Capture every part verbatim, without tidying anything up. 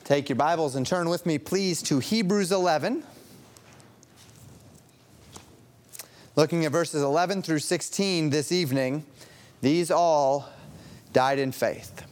Take your Bibles and turn with me, please, to Hebrews eleven. Looking at verses eleven through sixteen this evening, these all died in faith.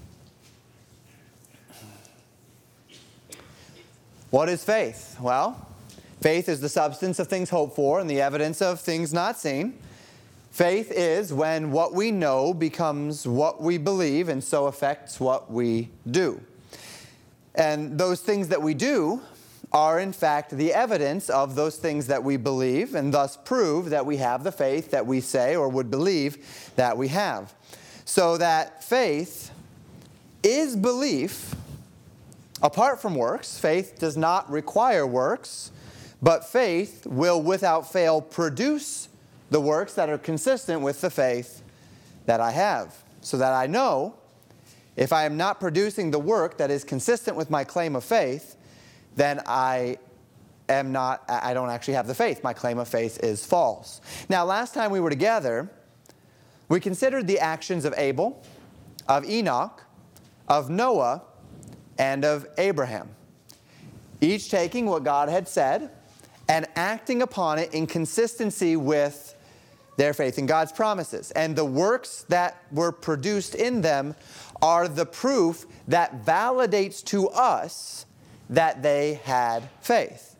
What is faith? Well, faith is the substance of things hoped for and the evidence of things not seen. Faith is when what we know becomes what we believe and so affects what we do. And those things that we do are in fact the evidence of those things that we believe and thus prove that we have the faith that we say or would believe that we have. So that faith is belief apart from works. Faith does not require works, but faith will without fail produce the works that are consistent with the faith that I have. So that I know if I am not producing the work that is consistent with my claim of faith, then I am not, I don't actually have the faith. My claim of faith is false. Now, last time we were together, we considered the actions of Abel, of Enoch, of Noah, and of Abraham, each taking what God had said and acting upon it in consistency with their faith in God's promises. And the works that were produced in them are the proof that validates to us that they had faith.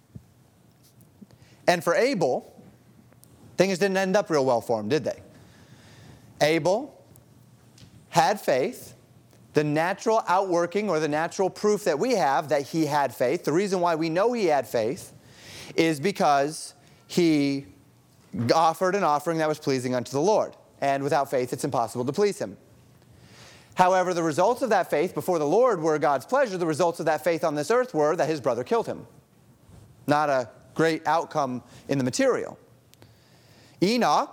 And for Abel, things didn't end up real well for him, did they? Abel had faith. The natural outworking or the natural proof that we have that he had faith, the reason why we know he had faith is because he offered an offering that was pleasing unto the Lord. And without faith, it's impossible to please him. However, the results of that faith before the Lord were God's pleasure. The results of that faith on this earth were that his brother killed him. Not a great outcome in the material. Enoch,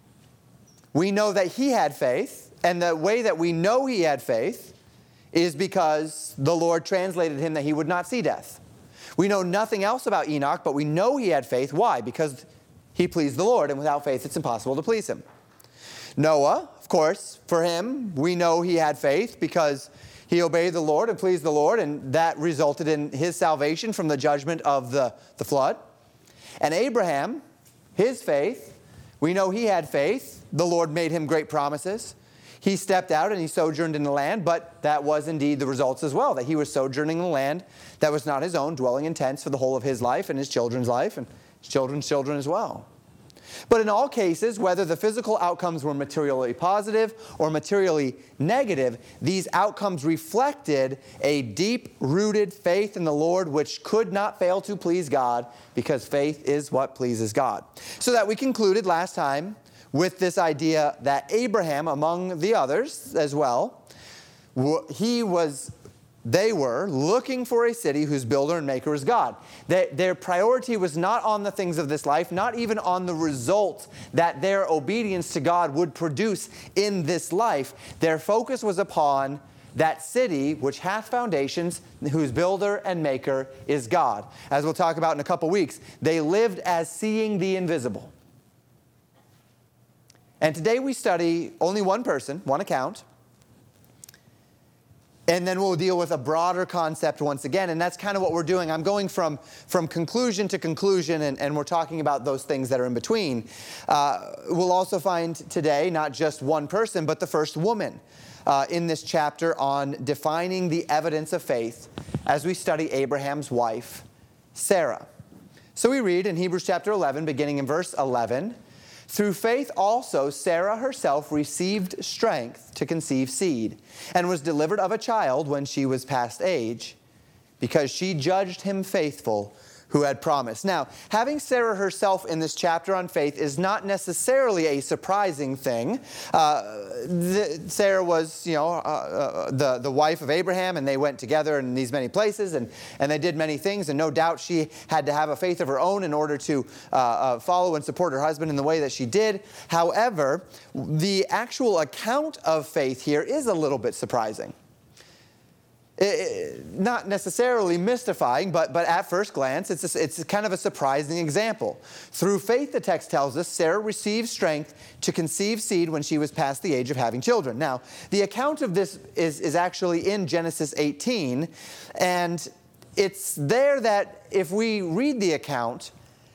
we know that he had faith. And the way that we know he had faith is because the Lord translated him that he would not see death. We know nothing else about Enoch, but we know he had faith. Why? Because he pleased the Lord, and without faith it's impossible to please him. Noah, of course, for him, we know he had faith because he obeyed the Lord and pleased the Lord, and that resulted in his salvation from the judgment of the, the flood. And Abraham, his faith, we know he had faith. The Lord made him great promises. He stepped out and he sojourned in the land, but that was indeed the results as well, that he was sojourning in the land that was not his own, dwelling in tents for the whole of his life and his children's life and his children's children as well. But in all cases, whether the physical outcomes were materially positive or materially negative, these outcomes reflected a deep-rooted faith in the Lord which could not fail to please God, because faith is what pleases God. So that we concluded last time with this idea that Abraham, among the others as well, he was, they were looking for a city whose builder and maker is God. They, their priority was not on the things of this life, not even on the results that their obedience to God would produce in this life. Their focus was upon that city which hath foundations, whose builder and maker is God. As we'll talk about in a couple weeks, they lived as seeing the invisible. And today we study only one person, one account. And then we'll deal with a broader concept once again. And that's kind of what we're doing. I'm going from, from conclusion to conclusion, and, and we're talking about those things that are in between. Uh, we'll also find today not just one person, but the first woman uh, in this chapter on defining the evidence of faith as we study Abraham's wife, Sarah. So we read in Hebrews chapter eleven, beginning in verse eleven, "Through faith also Sarah herself received strength to conceive seed, and was delivered of a child when she was past age, because she judged him faithful who had promised." Now, having Sarah herself in this chapter on faith is not necessarily a surprising thing. Uh, the, Sarah was, you know, uh, uh, the, the wife of Abraham, and they went together in these many places, and, and they did many things, and no doubt she had to have a faith of her own in order to uh, uh, follow and support her husband in the way that she did. However, the actual account of faith here is a little bit surprising. It, it, not necessarily mystifying, but, but at first glance, it's, a, it's kind of a surprising example. Through faith, the text tells us, Sarah received strength to conceive seed when she was past the age of having children. Now, the account of this is, is actually in Genesis eighteen, and it's there that if we read the account,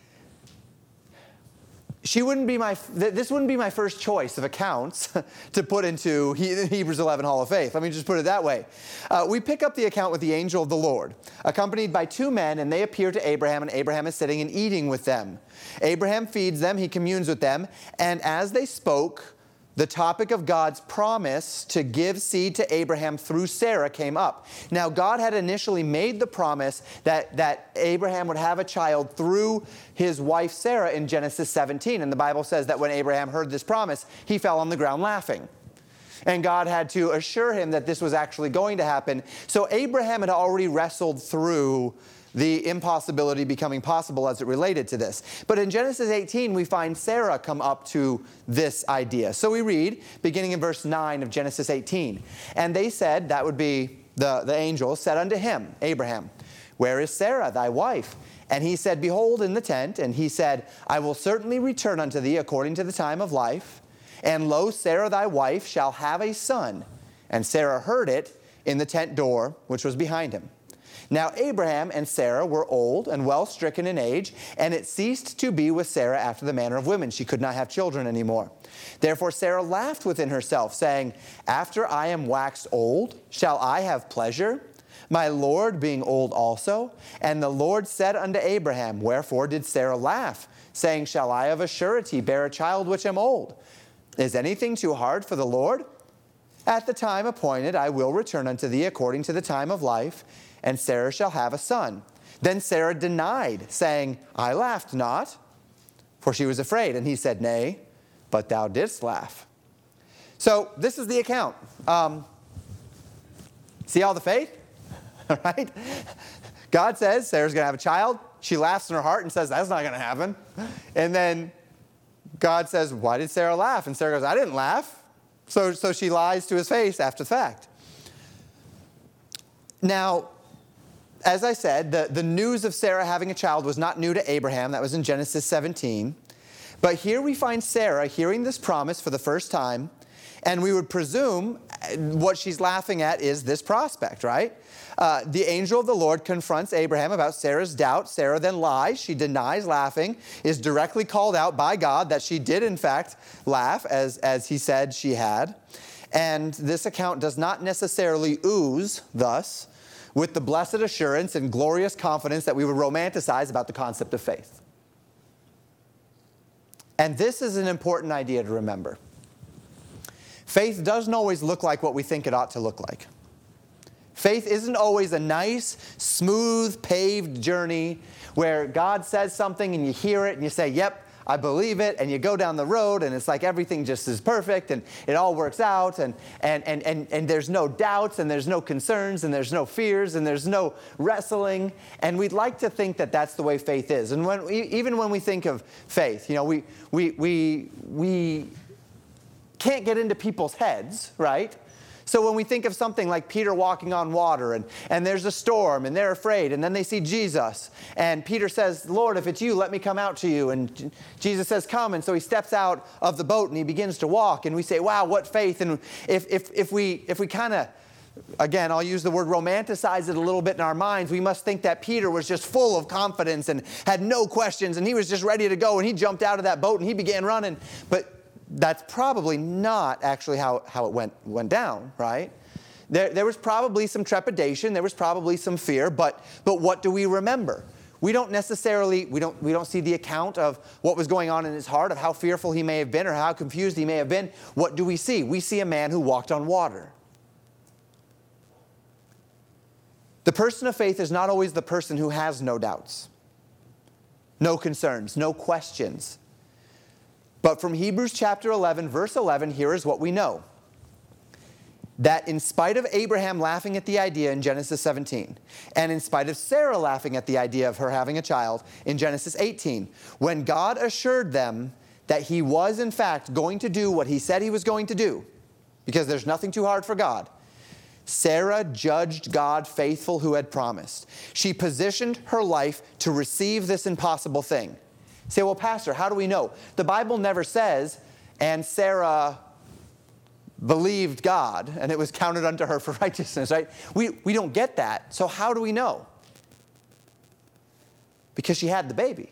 She wouldn't be my, this wouldn't be my first choice of accounts to put into Hebrews eleven Hall of Faith. Let me just put it that way. Uh, we pick up the account with the angel of the Lord, accompanied by two men, and they appear to Abraham, and Abraham is sitting and eating with them. Abraham feeds them, he communes with them, and as they spoke, the topic of God's promise to give seed to Abraham through Sarah came up. Now, God had initially made the promise that, that Abraham would have a child through his wife Sarah in Genesis seventeen. And the Bible says that when Abraham heard this promise, he fell on the ground laughing. And God had to assure him that this was actually going to happen. So Abraham had already wrestled through the impossibility becoming possible as it related to this. But in Genesis eighteen, we find Sarah come up to this idea. So we read, beginning in verse nine of Genesis eighteen, and they said, that would be the, the angel, said unto him, Abraham, where is Sarah, thy wife? And he said, behold, in the tent. And he said, I will certainly return unto thee according to the time of life. And lo, Sarah thy wife shall have a son. And Sarah heard it in the tent door, which was behind him. Now Abraham and Sarah were old and well stricken in age, and it ceased to be with Sarah after the manner of women. She could not have children anymore. Therefore Sarah laughed within herself, saying, after I am waxed old, shall I have pleasure, my Lord being old also? And the Lord said unto Abraham, wherefore did Sarah laugh, saying, shall I of a surety bear a child which am old? Is anything too hard for the Lord? At the time appointed I will return unto thee according to the time of life, and Sarah shall have a son. Then Sarah denied, saying, I laughed not, for she was afraid. And he said, nay, but thou didst laugh. So this is the account. Um, see all the faith? All right? God says Sarah's going to have a child. She laughs in her heart and says, that's not going to happen. And then God says, why did Sarah laugh? And Sarah goes, I didn't laugh. So, so she lies to his face after the fact. Now, as I said, the, the news of Sarah having a child was not new to Abraham. That was in Genesis seventeen. But here we find Sarah hearing this promise for the first time, and we would presume what she's laughing at is this prospect, right? Uh, the angel of the Lord confronts Abraham about Sarah's doubt. Sarah then lies. She denies laughing, is directly called out by God that she did in fact laugh, as, as he said she had. And this account does not necessarily ooze, thus, with the blessed assurance and glorious confidence that we would romanticize about the concept of faith. And this is an important idea to remember. Faith doesn't always look like what we think it ought to look like. Faith isn't always a nice, smooth, paved journey where God says something and you hear it and you say, yep, I believe it, and you go down the road and it's like everything just is perfect and it all works out and, and, and, and, and there's no doubts and there's no concerns and there's no fears and there's no wrestling. And we'd like to think that that's the way faith is. And when, even when we think of faith, you know, we, we, we, we can't get into people's heads, right? So when we think of something like Peter walking on water and, and there's a storm and they're afraid and then they see Jesus and Peter says, Lord, if it's you, let me come out to you. And Jesus says, come. And so he steps out of the boat and he begins to walk and we say, wow, what faith. And if, if, if we, if we kind of, again, I'll use the word romanticize it a little bit in our minds, we must think that Peter was just full of confidence and had no questions and he was just ready to go and he jumped out of that boat and he began running. But that's probably not actually how, how it went, went down, right? There, there was probably some trepidation. There was probably some fear. But, but what do we remember? We don't necessarily, we don't, we don't see the account of what was going on in his heart, of how fearful he may have been or how confused he may have been. What do we see? We see a man who walked on water. The person of faith is not always the person who has no doubts, no concerns, no questions. But from Hebrews chapter eleven, verse eleven, here is what we know. That in spite of Abraham laughing at the idea in Genesis seventeen, and in spite of Sarah laughing at the idea of her having a child in Genesis eighteen, when God assured them that he was in fact going to do what he said he was going to do, because there's nothing too hard for God, Sarah judged God faithful who had promised. She positioned her life to receive this impossible thing. You say, well, Pastor, how do we know? The Bible never says, and Sarah believed God, and it was counted unto her for righteousness, right? We, we don't get that. So how do we know? Because she had the baby.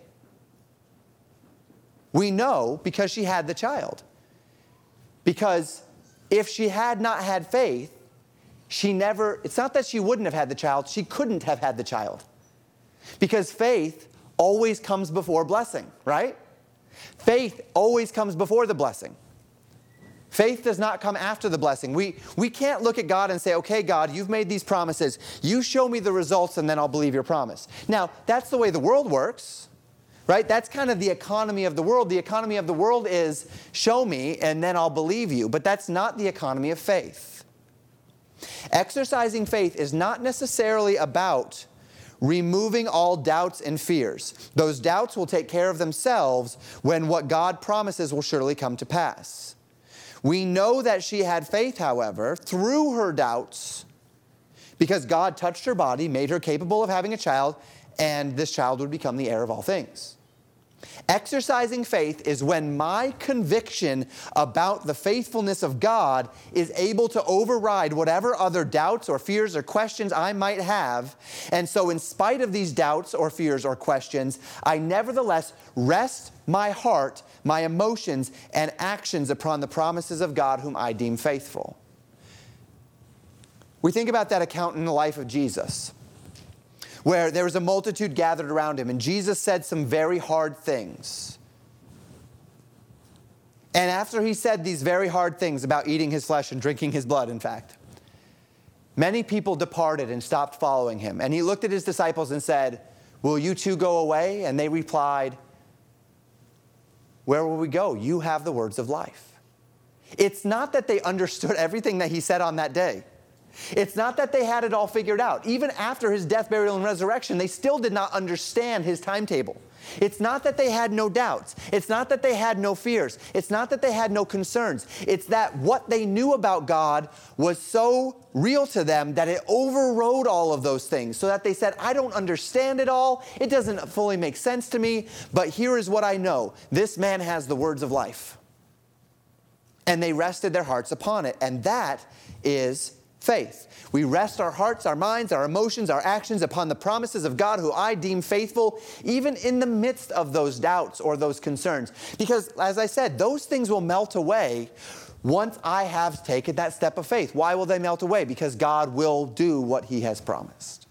We know because she had the child. Because if she had not had faith, she never, it's not that she wouldn't have had the child, she couldn't have had the child. Because faith always comes before blessing, right? Faith always comes before the blessing. Faith does not come after the blessing. We, we can't look at God and say, okay, God, you've made these promises. You show me the results and then I'll believe your promise. Now, that's the way the world works, right? That's kind of the economy of the world. The economy of the world is show me and then I'll believe you. But that's not the economy of faith. Exercising faith is not necessarily about removing all doubts and fears. Those doubts will take care of themselves when what God promises will surely come to pass. We know that she had faith, however, through her doubts, because God touched her body, made her capable of having a child, and this child would become the heir of all things. Exercising faith is when my conviction about the faithfulness of God is able to override whatever other doubts or fears or questions I might have. And so in spite of these doubts or fears or questions, I nevertheless rest my heart, my emotions, and actions upon the promises of God whom I deem faithful. We think about that account in the life of Jesus, where there was a multitude gathered around him, and Jesus said some very hard things. And after he said these very hard things about eating his flesh and drinking his blood, in fact, many people departed and stopped following him. And he looked at his disciples and said, will you too go away? And they replied, where will we go? You have the words of life. It's not that they understood everything that he said on that day. It's not that they had it all figured out. Even after his death, burial, and resurrection, they still did not understand his timetable. It's not that they had no doubts. It's not that they had no fears. It's not that they had no concerns. It's that what they knew about God was so real to them that it overrode all of those things, so that they said, I don't understand it all. It doesn't fully make sense to me, but here is what I know. This man has the words of life. And they rested their hearts upon it. And that is faith. We rest our hearts, our minds, our emotions, our actions upon the promises of God who I deem faithful, even in the midst of those doubts or those concerns. Because, as I said, those things will melt away once I have taken that step of faith. Why will they melt away? Because God will do what he has promised.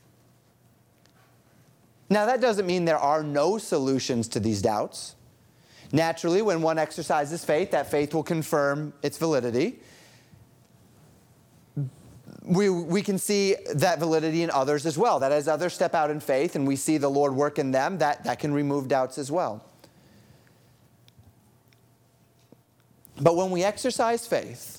Now, that doesn't mean there are no solutions to these doubts. Naturally, when one exercises faith, that faith will confirm its validity. We, we can see that validity in others as well. That as others step out in faith and we see the Lord work in them, that, that can remove doubts as well. But when we exercise faith,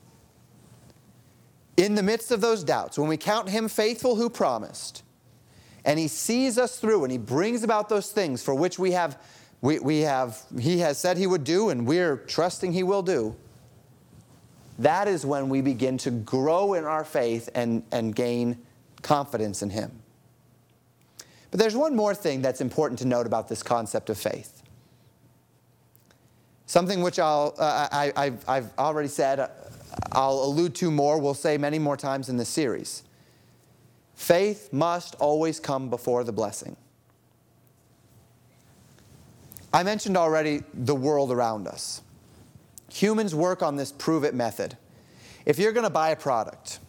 in the midst of those doubts, when we count him faithful who promised, and he sees us through and he brings about those things for which we have, we, we have, he has said he would do and we're trusting he will do, that is when we begin to grow in our faith and, and gain confidence in him. But there's one more thing that's important to note about this concept of faith. Something which I'll, uh, I, I've, I've already said, I'll allude to more, we'll say many more times in this series. Faith must always come before the blessing. I mentioned already the world around us. Humans work on this prove-it method. If you're going to buy a product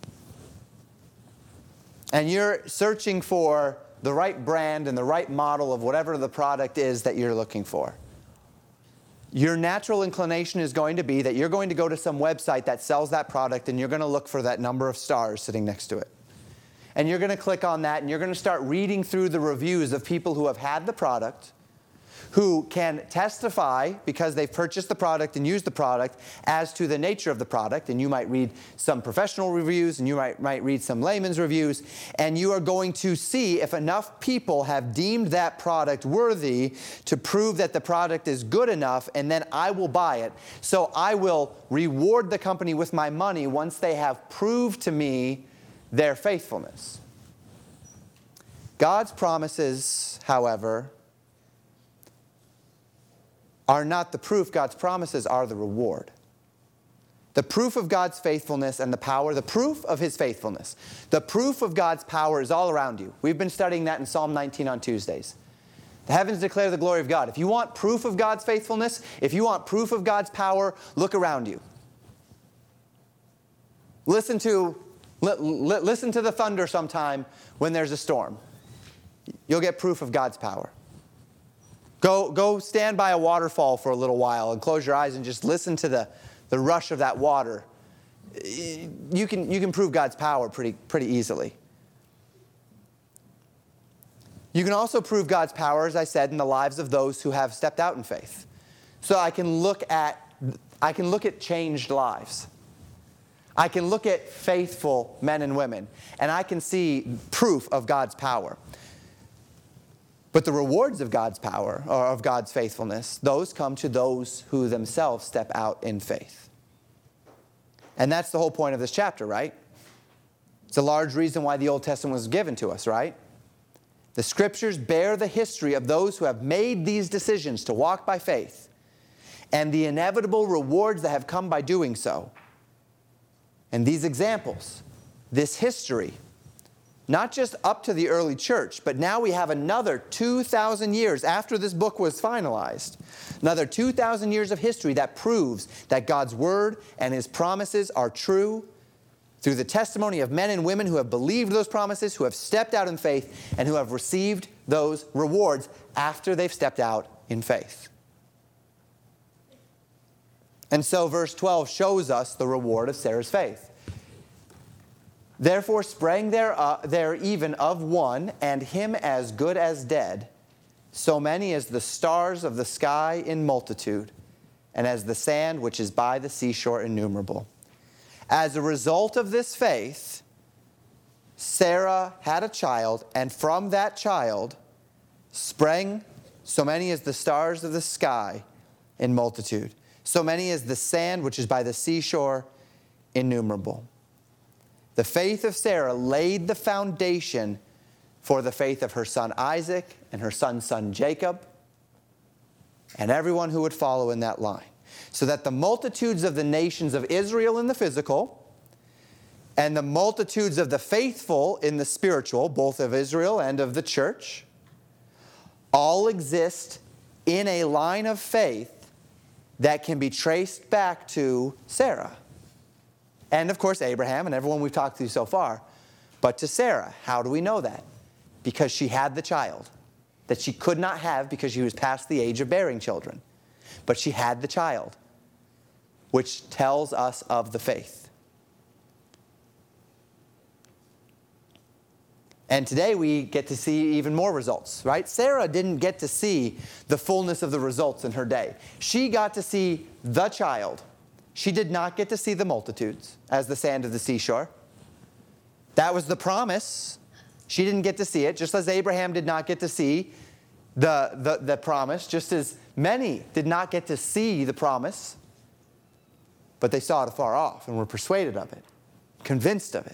and you're searching for the right brand and the right model of whatever the product is that you're looking for, your natural inclination is going to be that you're going to go to some website that sells that product and you're going to look for that number of stars sitting next to it. And you're going to click on that and you're going to start reading through the reviews of people who have had the product, who can testify because they've purchased the product and used the product as to the nature of the product. And you might read some professional reviews and you might, might read some layman's reviews. And you are going to see if enough people have deemed that product worthy to prove that the product is good enough, and then I will buy it. So I will reward the company with my money once they have proved to me their faithfulness. God's promises, however, are not the proof. God's promises are the reward. The proof of God's faithfulness and the power, the proof of his faithfulness, the proof of God's power is all around you. We've been studying that in Psalm nineteen on Tuesdays. The heavens declare the glory of God. If you want proof of God's faithfulness, if you want proof of God's power, look around you. Listen to, li- li- listen to the thunder sometime when there's a storm. You'll get proof of God's power. Go, go stand by a waterfall for a little while and close your eyes and just listen to the, the rush of that water. You can, you can prove God's power pretty, pretty easily. You can also prove God's power, as I said, in the lives of those who have stepped out in faith. So I can look at, I can look at changed lives. I can look at faithful men and women, and I can see proof of God's power. But the rewards of God's power, or of God's faithfulness, those come to those who themselves step out in faith. And that's the whole point of this chapter, right? It's a large reason why the Old Testament was given to us, right? The Scriptures bear the history of those who have made these decisions to walk by faith, and the inevitable rewards that have come by doing so. And these examples, this history, not just up to the early church, but now we have another two thousand years after this book was finalized, another two thousand years of history that proves that God's Word and His promises are true through the testimony of men and women who have believed those promises, who have stepped out in faith, and who have received those rewards after they've stepped out in faith. And so verse twelve shows us the reward of Sarah's faith. Therefore sprang there, uh, there even of one, and him as good as dead, so many as the stars of the sky in multitude, and as the sand which is by the seashore innumerable. As a result of this faith, Sarah had a child, and from that child sprang so many as the stars of the sky in multitude, so many as the sand which is by the seashore innumerable. The faith of Sarah laid the foundation for the faith of her son Isaac and her son's son Jacob and everyone who would follow in that line. So that the multitudes of the nations of Israel in the physical and the multitudes of the faithful in the spiritual, both of Israel and of the church, all exist in a line of faith that can be traced back to Sarah. And of course Abraham and everyone we've talked to so far. But to Sarah, how do we know that? Because she had the child that she could not have because she was past the age of bearing children. But she had the child, which tells us of the faith. And today we get to see even more results, right? Sarah didn't get to see the fullness of the results in her day. She got to see the child. She did not get to see the multitudes as the sand of the seashore. That was the promise. She didn't get to see it, just as Abraham did not get to see the, the, the promise, just as many did not get to see the promise, but they saw it afar off and were persuaded of it, convinced of it.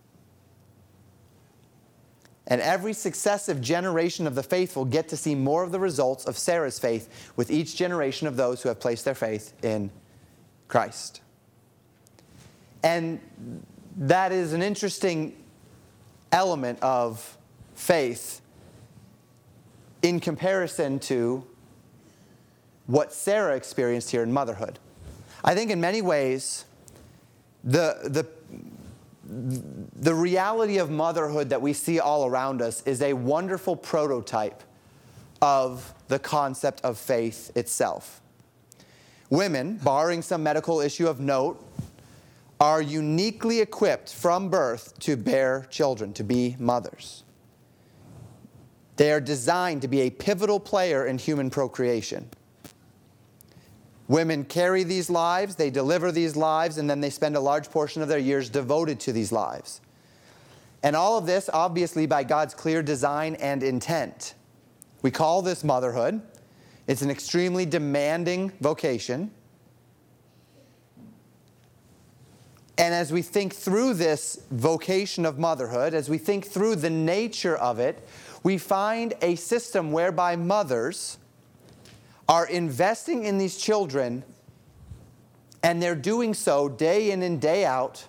And every successive generation of the faithful get to see more of the results of Sarah's faith with each generation of those who have placed their faith in Christ. And that is an interesting element of faith in comparison to what Sarah experienced here in motherhood. I think in many ways, the, the, the reality of motherhood that we see all around us is a wonderful prototype of the concept of faith itself. Women, barring some medical issue of note, are uniquely equipped from birth to bear children, to be mothers. They are designed to be a pivotal player in human procreation. Women carry these lives, they deliver these lives, and then they spend a large portion of their years devoted to these lives. And all of this, obviously, by God's clear design and intent. We call this motherhood. It's an extremely demanding vocation. And as we think through this vocation of motherhood, as we think through the nature of it, we find a system whereby mothers are investing in these children, and they're doing so day in and day out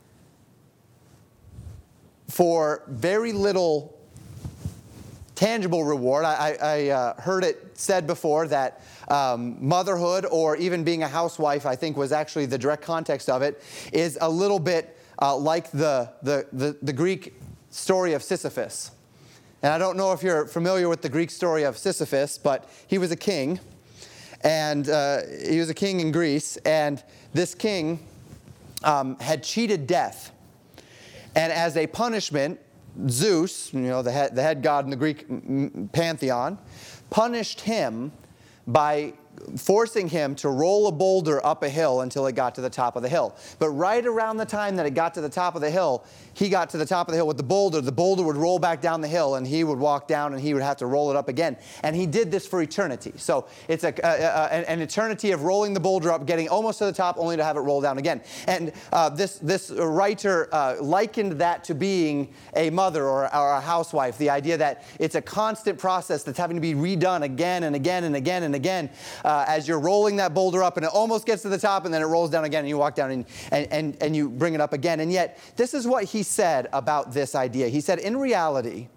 for very little tangible reward. I, I uh, heard it said before that um, motherhood, or even being a housewife, I think was actually the direct context of it, is a little bit uh, like the, the, the, the Greek story of Sisyphus. And I don't know if you're familiar with the Greek story of Sisyphus, but he was a king. And uh, he was a king in Greece. And this king um, had cheated death. And as a punishment, Zeus, you know, the head, the head god in the Greek pantheon, punished him by forcing him to roll a boulder up a hill until it got to the top of the hill. But right around the time that it got to the top of the hill, he got to the top of the hill with the boulder. The boulder would roll back down the hill, and he would walk down, and he would have to roll it up again. And he did this for eternity. So it's a, a, a, an eternity of rolling the boulder up, getting almost to the top, only to have it roll down again. And uh, this, this writer uh, likened that to being a mother or, or a housewife, the idea that it's a constant process that's having to be redone again and again and again and again uh, as you're rolling that boulder up, and it almost gets to the top, and then it rolls down again, and you walk down and, and, and, and you bring it up again. And yet, this is what he said about this idea. He said, in reality,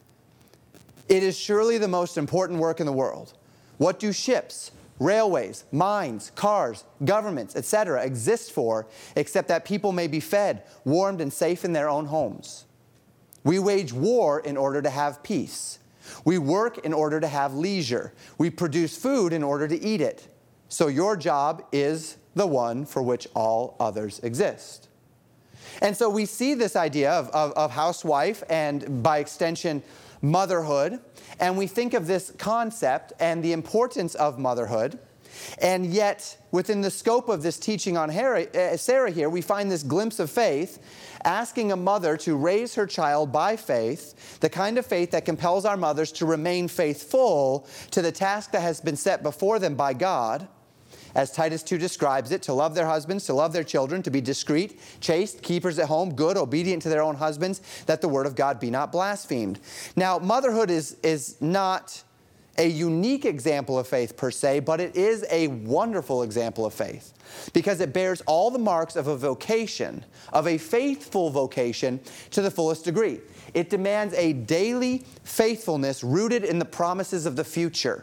it is surely the most important work in the world. What do ships, railways, mines, cars, governments, et cetera exist for, except that people may be fed, warmed, and safe in their own homes? We wage war in order to have peace. We work in order to have leisure. We produce food in order to eat it. So your job is the one for which all others exist. And so we see this idea of, of, of housewife and, by extension, motherhood. And we think of this concept and the importance of motherhood. And yet, within the scope of this teaching on Sarah here, we find this glimpse of faith, asking a mother to raise her child by faith, the kind of faith that compels our mothers to remain faithful to the task that has been set before them by God, as Titus two describes it, to love their husbands, to love their children, to be discreet, chaste, keepers at home, good, obedient to their own husbands, that the word of God be not blasphemed. Now, motherhood is, is not a unique example of faith per se, but it is a wonderful example of faith because it bears all the marks of a vocation, of a faithful vocation to the fullest degree. It demands a daily faithfulness rooted in the promises of the future.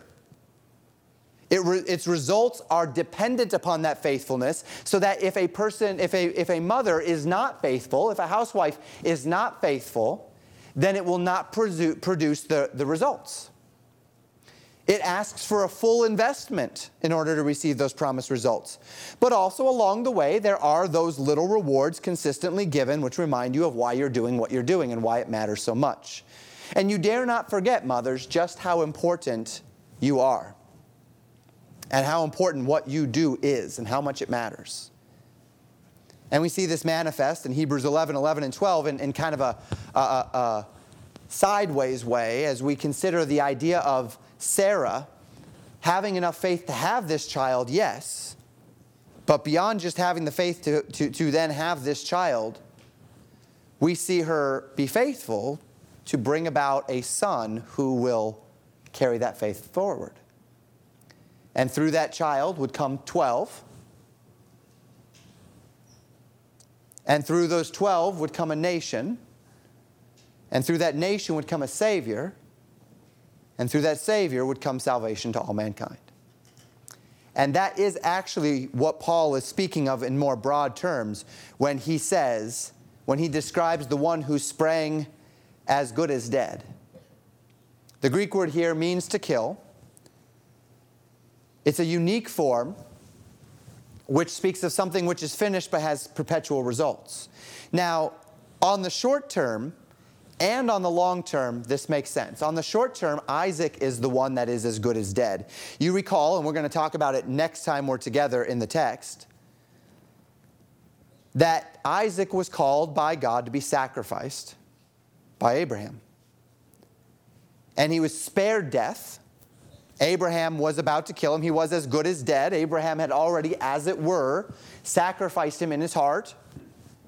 It re, its results are dependent upon that faithfulness, so that if a person, if a, if a mother is not faithful, if a housewife is not faithful, then it will not produce, produce the, the results. It asks for a full investment in order to receive those promised results. But also along the way, there are those little rewards consistently given which remind you of why you're doing what you're doing and why it matters so much. And you dare not forget, mothers, just how important you are. And how important what you do is and how much it matters. And we see this manifest in Hebrews eleven, eleven, and twelve in, in kind of a, a, a sideways way as we consider the idea of Sarah having enough faith to have this child, yes. But beyond just having the faith to, to, to then have this child, we see her be faithful to bring about a son who will carry that faith forward. And through that child would come twelve. And through those twelve would come a nation. And through that nation would come a Savior. And through that Savior would come salvation to all mankind. And that is actually what Paul is speaking of in more broad terms when he says, when he describes the one who sprang as good as dead. The Greek word here means to kill. It's a unique form which speaks of something which is finished but has perpetual results. Now, on the short term and on the long term, this makes sense. On the short term, Isaac is the one that is as good as dead. You recall, and we're going to talk about it next time we're together in the text, that Isaac was called by God to be sacrificed by Abraham. And he was spared death. Abraham was about to kill him. He was as good as dead. Abraham had already, as it were, sacrificed him in his heart.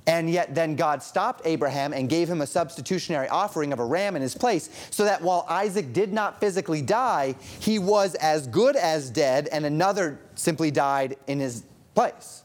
And yet then God stopped Abraham and gave him a substitutionary offering of a ram in his place, so that while Isaac did not physically die, he was as good as dead, and another simply died in his place.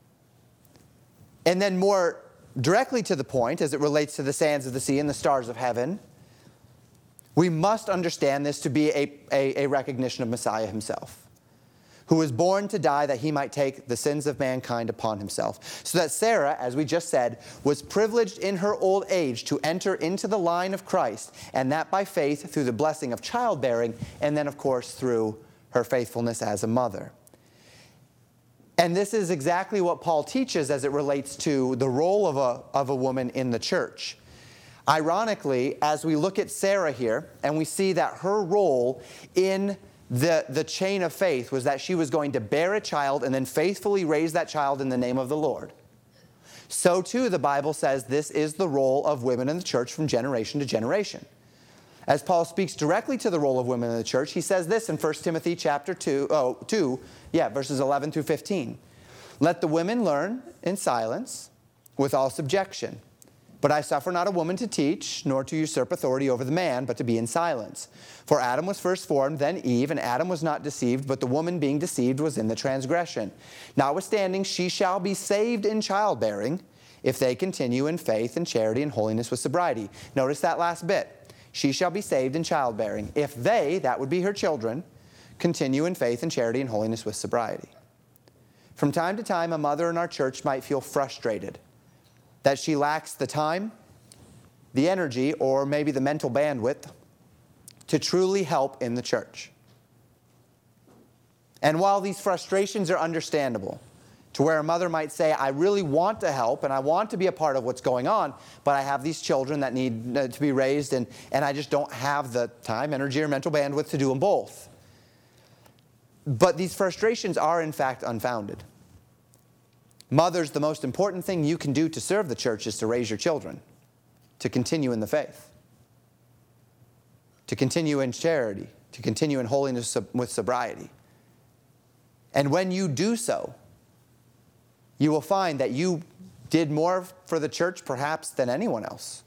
And then more directly to the point, as it relates to the sands of the sea and the stars of heaven, we must understand this to be a, a, a recognition of Messiah himself, who was born to die that he might take the sins of mankind upon himself. So that Sarah, as we just said, was privileged in her old age to enter into the line of Christ, and that by faith through the blessing of childbearing, and then, of course, through her faithfulness as a mother. And this is exactly what Paul teaches as it relates to the role of a, of a woman in the church. Ironically, as we look at Sarah here, and we see that her role in The, the chain of faith was that she was going to bear a child and then faithfully raise that child in the name of the Lord. So too, the Bible says this is the role of women in the church from generation to generation. As Paul speaks directly to the role of women in the church, he says this in First Timothy chapter two, oh, two, yeah, verses eleven through fifteen. Let the women learn in silence with all subjection. But I suffer not a woman to teach, nor to usurp authority over the man, but to be in silence. For Adam was first formed, then Eve, and Adam was not deceived, but the woman being deceived was in the transgression. Notwithstanding, she shall be saved in childbearing, if they continue in faith and charity and holiness with sobriety. Notice that last bit. She shall be saved in childbearing, if they, that would be her children, continue in faith and charity and holiness with sobriety. From time to time, a mother in our church might feel frustrated that she lacks the time, the energy, or maybe the mental bandwidth to truly help in the church. And while these frustrations are understandable, to where a mother might say, I really want to help and I want to be a part of what's going on, but I have these children that need to be raised and, and I just don't have the time, energy, or mental bandwidth to do them both. But these frustrations are in fact unfounded. Mothers, the most important thing you can do to serve the church is to raise your children, to continue in the faith, to continue in charity, to continue in holiness with sobriety. And when you do so, you will find that you did more for the church perhaps than anyone else.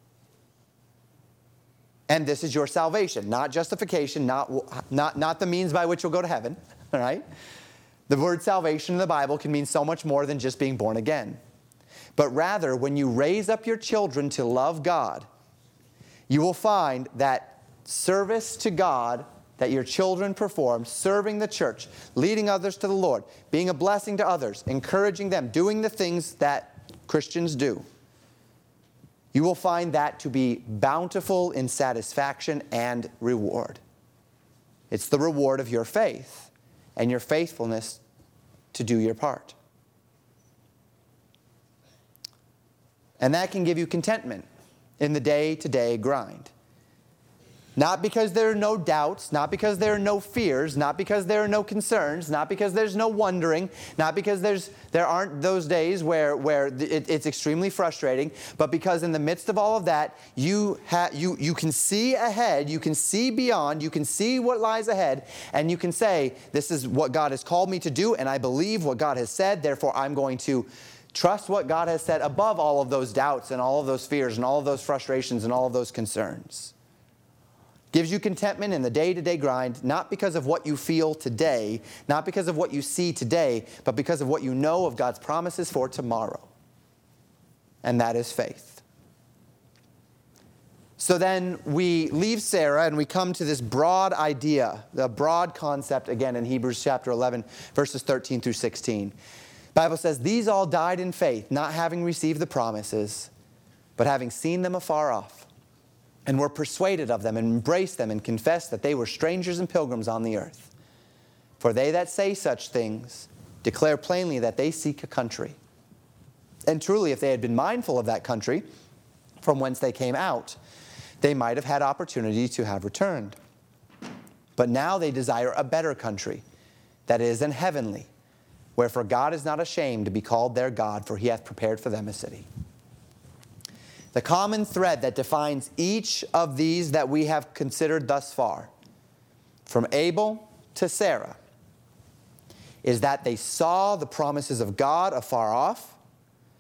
And this is your salvation, not justification, not, not, not the means by which you'll go to heaven, all right? The word salvation in the Bible can mean so much more than just being born again. But rather, when you raise up your children to love God, you will find that service to God that your children perform, serving the church, leading others to the Lord, being a blessing to others, encouraging them, doing the things that Christians do, you will find that to be bountiful in satisfaction and reward. It's the reward of your faith and your faithfulness to do your part. And that can give you contentment in the day-to-day grind. Not because there are no doubts, not because there are no fears, not because there are no concerns, not because there's no wondering, not because there's there aren't those days where, where it, it's extremely frustrating, but because in the midst of all of that, you, ha, you, you can see ahead, you can see beyond, you can see what lies ahead, and you can say, this is what God has called me to do, and I believe what God has said, therefore I'm going to trust what God has said above all of those doubts and all of those fears and all of those frustrations and all of those concerns. Gives you contentment in the day-to-day grind, not because of what you feel today, not because of what you see today, but because of what you know of God's promises for tomorrow. And that is faith. So then we leave Sarah and we come to this broad idea, the broad concept again in Hebrews chapter eleven, verses thirteen through sixteen. The Bible says, these all died in faith, not having received the promises, but having seen them afar off, and were persuaded of them, and embraced them, and confessed that they were strangers and pilgrims on the earth. For they that say such things declare plainly that they seek a country. And truly, if they had been mindful of that country from whence they came out, they might have had opportunity to have returned. But now they desire a better country, that is, an heavenly, wherefore God is not ashamed to be called their God, for he hath prepared for them a city. The common thread that defines each of these that we have considered thus far, from Abel to Sarah, is that they saw the promises of God afar off,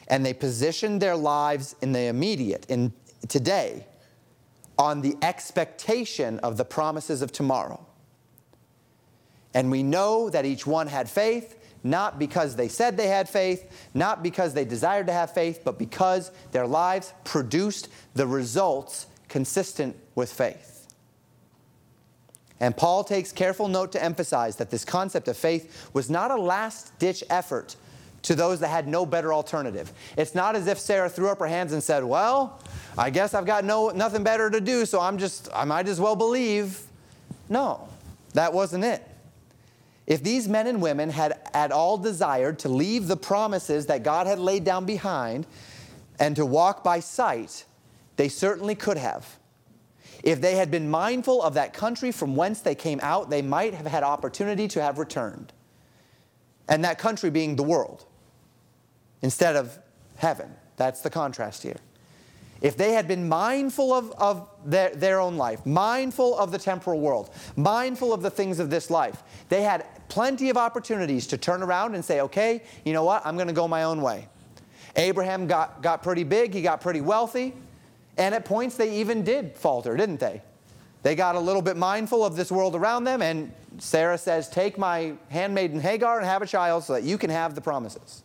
And they positioned their lives in the immediate, in today, on the expectation of the promises of tomorrow. And we know that each one had faith, not because they said they had faith, not because they desired to have faith, but because their lives produced the results consistent with faith. And Paul takes careful note to emphasize that this concept of faith was not a last-ditch effort to those that had no better alternative. It's not as if Sarah threw up her hands and said, well, I guess I've got no nothing better to do, so I'm just, I might as well believe. No, that wasn't it. If these men and women had at all desired to leave the promises that God had laid down behind and to walk by sight, they certainly could have. If they had been mindful of that country from whence they came out, they might have had opportunity to have returned. And that country being the world, instead of heaven. That's the contrast here. If they had been mindful of, of their, their own life, mindful of the temporal world, mindful of the things of this life, they had plenty of opportunities to turn around and say, okay, you know what, I'm going to go my own way. Abraham got, got pretty big, he got pretty wealthy, and at points they even did falter, didn't they? They got a little bit mindful of this world around them, and Sarah says, take my handmaiden Hagar and have a child so that you can have the promises.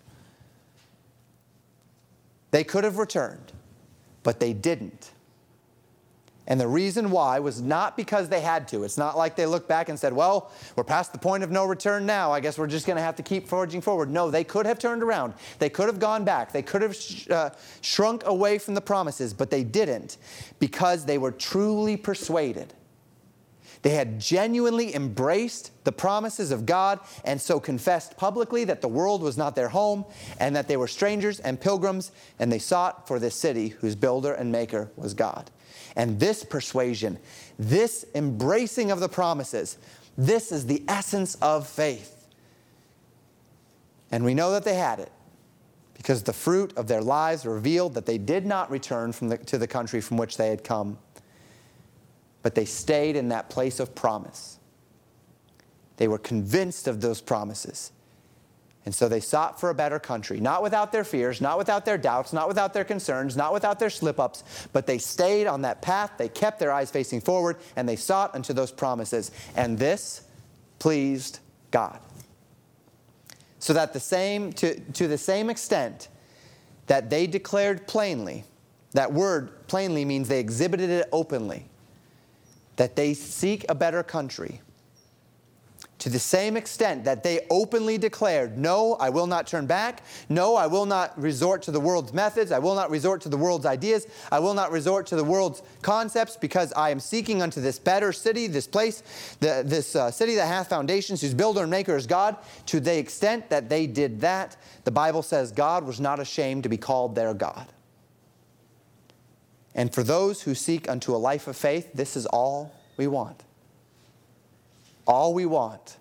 They could have returned, but they didn't. And the reason why was not because they had to. It's not like they looked back and said, well, we're past the point of no return now. I guess we're just going to have to keep forging forward. No, they could have turned around. They could have gone back. They could have sh- uh, shrunk away from the promises, but they didn't because they were truly persuaded. They had genuinely embraced the promises of God and so confessed publicly that the world was not their home and that they were strangers and pilgrims, and they sought for this city whose builder and maker was God. And this persuasion, this embracing of the promises, this is the essence of faith. And we know that they had it because the fruit of their lives revealed that they did not return from the, to the country from which they had come, but they stayed in that place of promise. They were convinced of those promises. And so they sought for a better country, not without their fears, not without their doubts, not without their concerns, not without their slip-ups, but they stayed on that path, they kept their eyes facing forward, and they sought unto those promises. And this pleased God. So that the same, to, to the same extent that they declared plainly, that word plainly means they exhibited it openly, that they seek a better country. To the same extent that they openly declared, no, I will not turn back. No, I will not resort to the world's methods. I will not resort to the world's ideas. I will not resort to the world's concepts because I am seeking unto this better city, this place, the, this uh, city that hath foundations, whose builder and maker is God. To the extent that they did that, the Bible says God was not ashamed to be called their God. And for those who seek unto a life of faith, this is all we want. All we want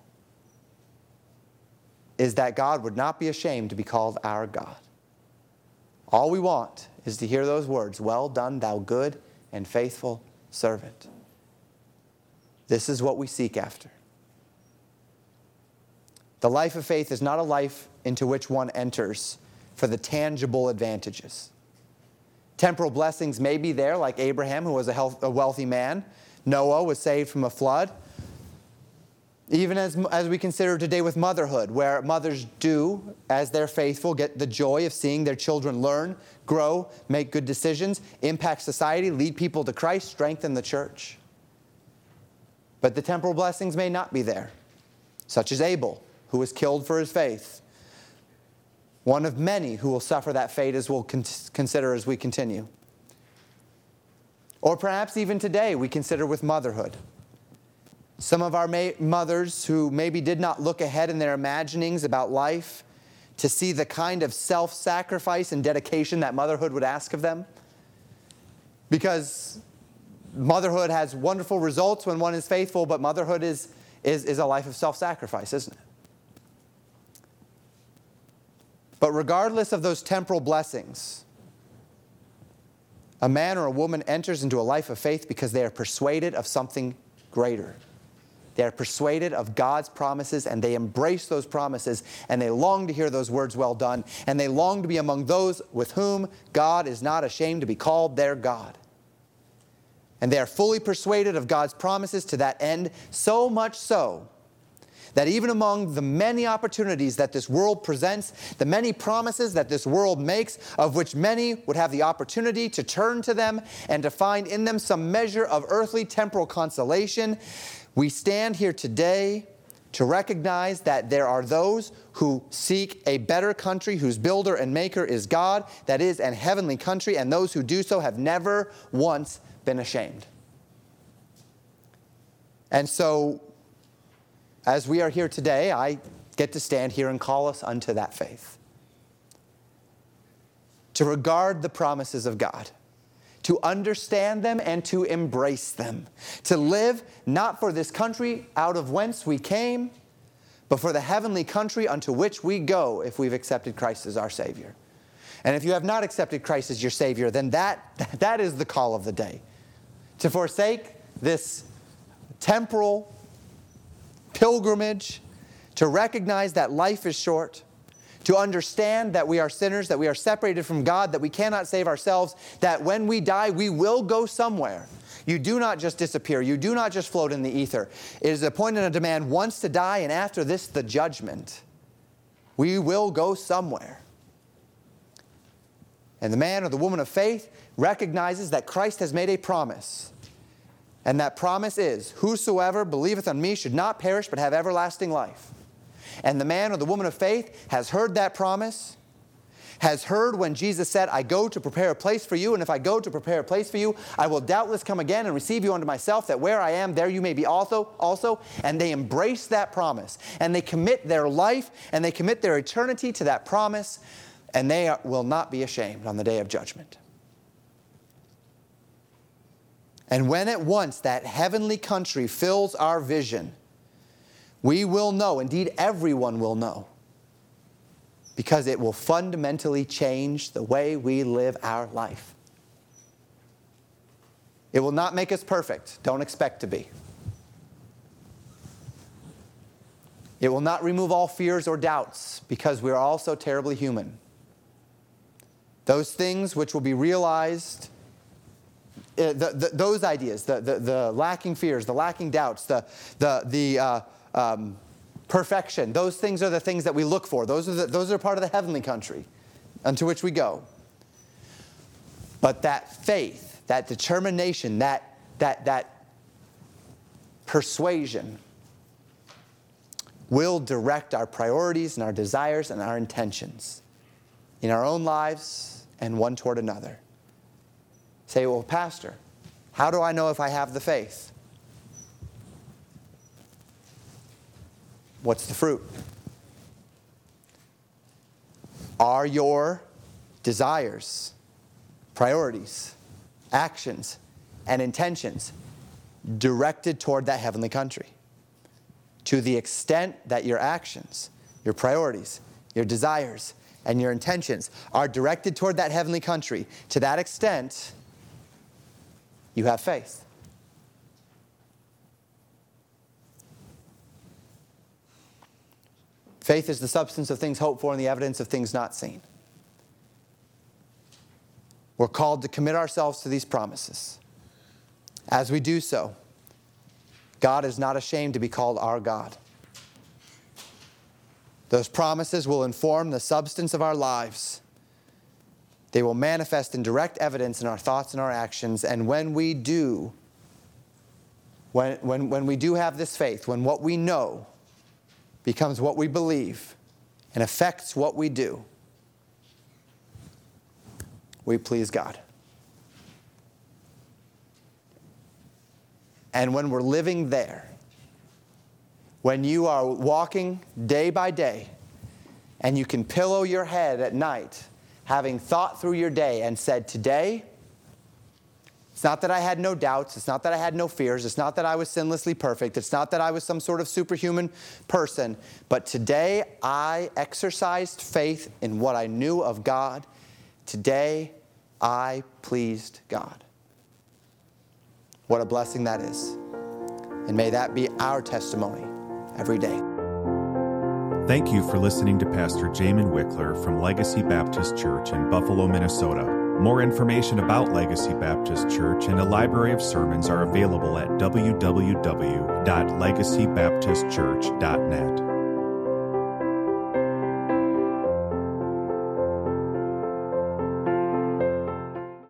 is that God would not be ashamed to be called our God. All we want is to hear those words, well done, thou good and faithful servant. This is what we seek after. The life of faith is not a life into which one enters for the tangible advantages. Temporal blessings may be there, like Abraham, who was a, health, a wealthy man. Noah was saved from a flood. Even as, as we consider today with motherhood, where mothers do, as they're faithful, get the joy of seeing their children learn, grow, make good decisions, impact society, lead people to Christ, strengthen the church. But the temporal blessings may not be there, such as Abel, who was killed for his faith. One of many who will suffer that fate, as we'll con- consider as we continue. Or perhaps even today we consider with motherhood. Some of our ma- mothers who maybe did not look ahead in their imaginings about life to see the kind of self-sacrifice and dedication that motherhood would ask of them. Because motherhood has wonderful results when one is faithful, but motherhood is, is, is a life of self-sacrifice, isn't it? But regardless of those temporal blessings, a man or a woman enters into a life of faith because they are persuaded of something greater. They are persuaded of God's promises, and they embrace those promises, and they long to hear those words, well done, and they long to be among those with whom God is not ashamed to be called their God. And they are fully persuaded of God's promises to that end, so much so that even among the many opportunities that this world presents, the many promises that this world makes, of which many would have the opportunity to turn to them and to find in them some measure of earthly temporal consolation, we stand here today to recognize that there are those who seek a better country, whose builder and maker is God, that is, an heavenly country, and those who do so have never once been ashamed. And so, as we are here today, I get to stand here and call us unto that faith. To regard the promises of God, to understand them and to embrace them, to live not for this country out of whence we came, but for the heavenly country unto which we go if we've accepted Christ as our Savior. And if you have not accepted Christ as your Savior, then that, that is the call of the day. To forsake this temporal pilgrimage, to recognize that life is short, to understand that we are sinners, that we are separated from God, that we cannot save ourselves, that when we die, we will go somewhere. You do not just disappear. You do not just float in the ether. It is appointed unto man once to die, and after this, the judgment. We will go somewhere. And the man or the woman of faith recognizes that Christ has made a promise. And that promise is, whosoever believeth on me should not perish but have everlasting life. And the man or the woman of faith has heard that promise, has heard when Jesus said, I go to prepare a place for you, and if I go to prepare a place for you, I will doubtless come again and receive you unto myself, that where I am, there you may be also. also. And they embrace that promise, and they commit their life, and they commit their eternity to that promise, and they are, will not be ashamed on the day of judgment. And when at once that heavenly country fills our vision, we will know, indeed everyone will know, because it will fundamentally change the way we live our life. It will not make us perfect. Don't expect to be. It will not remove all fears or doubts, because we are all so terribly human. Those things which will be realized, uh, the, the, those ideas, the, the, the lacking fears, the lacking doubts, the, the, the uh, um, perfection, those things are the things that we look for. Those are, the, those are part of the heavenly country unto which we go. But that faith, that determination, that, that, that persuasion will direct our priorities and our desires and our intentions in our own lives and one toward another. Say, well, Pastor, how do I know if I have the faith? What's the fruit? Are your desires, priorities, actions, and intentions directed toward that heavenly country? To the extent that your actions, your priorities, your desires, and your intentions are directed toward that heavenly country, to that extent, you have faith. Faith is the substance of things hoped for and the evidence of things not seen. We're called to commit ourselves to these promises. As we do so, God is not ashamed to be called our God. Those promises will inform the substance of our lives. They will manifest in direct evidence in our thoughts and our actions. And when we do, when, when, when we do have this faith, when what we know becomes what we believe and affects what we do, we please God. And when we're living there, when you are walking day by day and you can pillow your head at night, having thought through your day and said, today, it's not that I had no doubts, it's not that I had no fears, it's not that I was sinlessly perfect, it's not that I was some sort of superhuman person, but today I exercised faith in what I knew of God. Today I pleased God. What a blessing that is. And may that be our testimony every day. Thank you for listening to Pastor Jamin Wickler from Legacy Baptist Church in Buffalo, Minnesota. More information about Legacy Baptist Church and a library of sermons are available at w w w dot legacy baptist church dot net.